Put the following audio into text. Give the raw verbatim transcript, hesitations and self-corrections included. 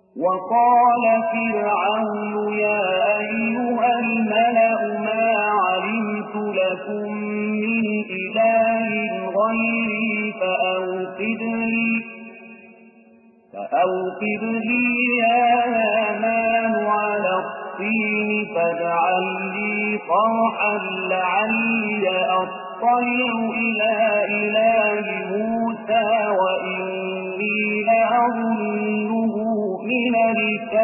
وقال فرعون يا أيها الملأ ما علمت لكم من إله غيري فأوقد لي, فأوقد لي يا هامان على الطين فاجعل لي صرحا لعلي أطلع إلى إله موسى وإني لأظنه من الكاذبين.